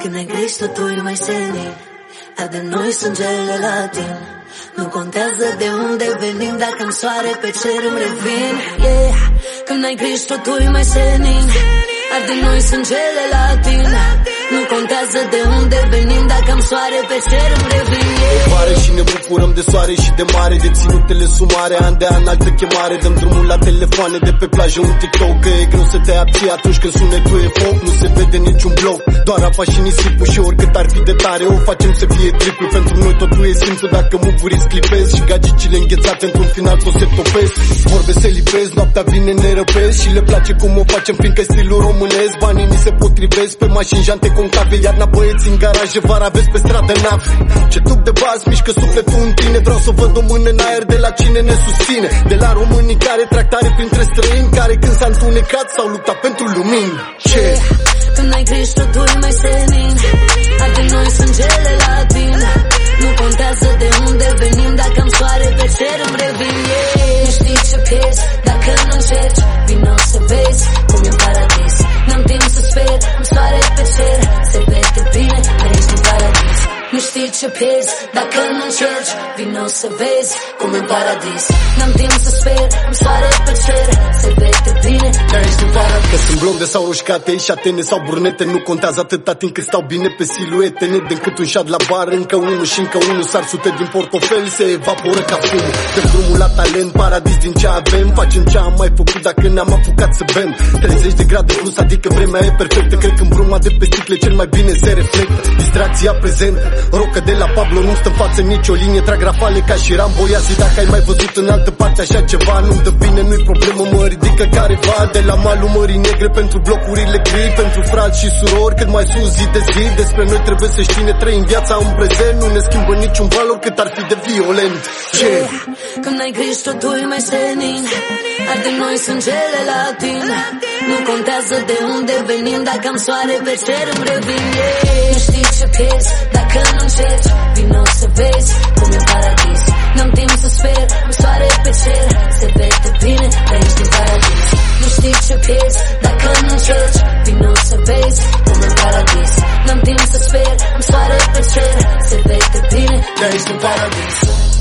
Când ai griji totul e mai senin, arde noi sângele latin. Nu contează de unde venim, dacă în soare pe cer îmi revin. Yeah. Când ai griji totul e mai senin, arde noi sângele latin. Nu contează de unde venim, dacă am soare pe cer îmi revin. E mare și ne bucurăm de soare și de mare, de ținutele sumare, an de an altă chemare. Dăm drumul la telefoane de pe plajă, un TikTok, că e greu să te abții atunci când sunetul e foc. Nu se vede niciun bloc, doar apa și nisipul, și oricât ar fi de tare o facem să fie triplu. Pentru noi totul e simplu dacă move-uri clipez și gagicile înghețate într-un final tot se topesc. Vorbe se lipesc, noaptea vine ne răpesc și le place cum o facem fiindcă stilul românesc. Banii ni se potrivesc pe mașini, jante concave, iarna băieți în garaje, vara vezi pe stradă nave. Ce duc de bază mișcă sufletul în tine, vreau să văd o mână în aer de la cine ne susține. De la românii care trag tare printre străini, care când s-a întunecat s-au luptat pentru lumini. Ce? Când ai griji totul e mai senin, arde noi sângele latin. Nu contează de unde venim, dacă am soare pe cer îmi revin. Nu știi ce pierzi dacă nu încerci, vino să vezi cum e în paradis. N-am timp să sper, am soare pe cer, se vede bine, ești în paradis. Nu știi ce pierzi dacă nu încerci, vino să vezi cum e în paradis. N-am timp să sper, am soare pe cer, se vede bine, ești în paradis. Că sunt blonde sau roșcate, șatene sau brunete, nu contează atâta timp cât stau bine pe siluete. Ne dăm cât un șat la bar, încă unul și încă unul, sar sute din portofel, se evaporă ca fumul. Dăm drumul la talent, paradis din ce avem, facem ce am mai făcut dacă ne-am apucat să bem. 30 de grade plus, adică vremea e perfectă, cred că în bruma de pe sticle cel mai bine se reflectă. Distracția prezentă, rocă de la Pablo, nu stă în față nicio linie, trag rafale ca și Rambo. Ia zi dacă ai mai văzut în altă parte așa ceva, nu-mi dă bine, nu-i problemă, mă ridică careva. De la malul Mării Negre pentru blocurile gri, pentru frați și surori cât mai sus zi de zi. Despre noi trebuie să știi, ne trăim viața în prezent, nu ne schimbă niciun valor cât ar fi de violent. Ce? Când ai griji totul e mai senin, arde noi sângele latin. Nu contează de unde venim, dacă am soare pe cer îmi revin. Nu știi ce pierzi dacă nu încerci, vino să vezi cum e în paradis. N-am timp să sper, am soare pe cer, se vede bine, ești în paradis. Nu știi ce pierzi dacă nu încerci, vino să vezi cum e în paradis. N-am timp să sper, am soare pe cer, se vede bine, ești în paradis.